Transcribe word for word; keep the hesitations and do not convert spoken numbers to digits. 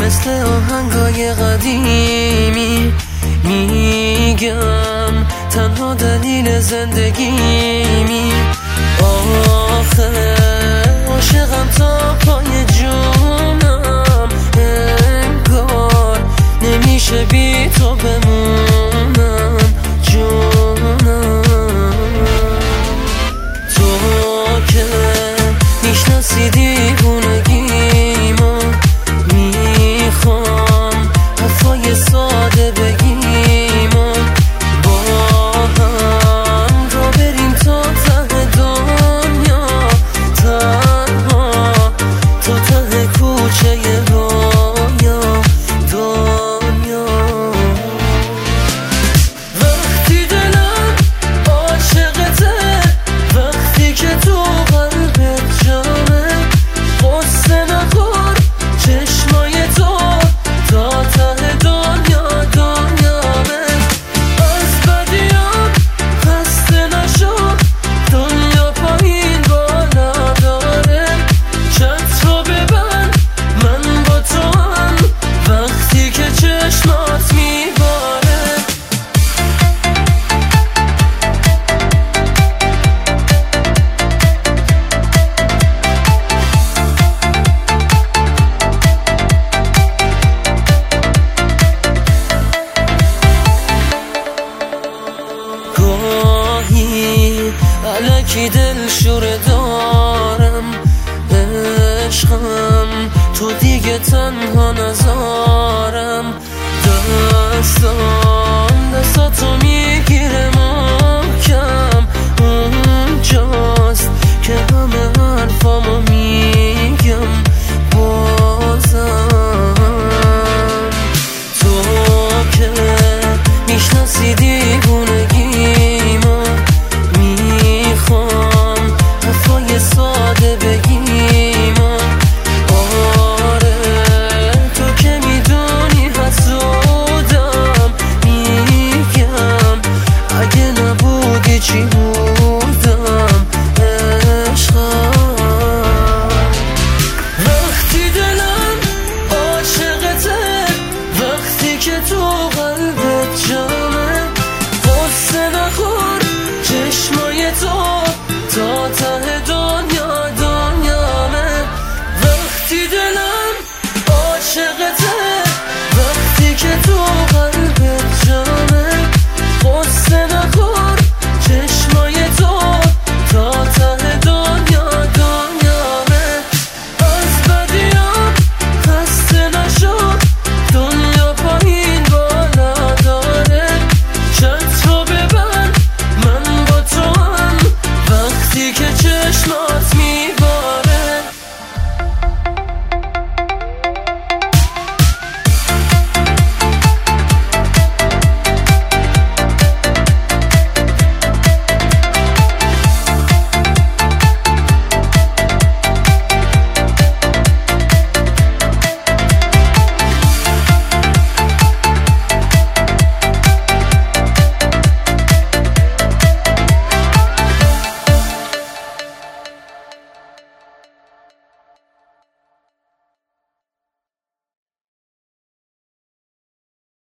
مثل آهنگای قدیمی میگم تنها دلیل زندگیمی. آخه عاشقم تا پای جونم، انگار نمیشه بی تو بمونم جونم. تو که میشناسی دیوونگیمو، میخوام حرفای ساده بگیمو، با هم را بریم تا ته دنیا، تنها تا ته کوچه رویا دنیا. وقتی دلم عاشقته، وقتی که تو قلبت جامه، قصه نخور چشمای تو تا ته دنیا دنیامه. از بدیام خسته نشو، دنیا پایین بالا داره، چت رو ببند من با تو هم وقتی که چشمات میباره. گاهی الکی دل شوره دارم، عشقم تو دیگه تنها نذارم. دستم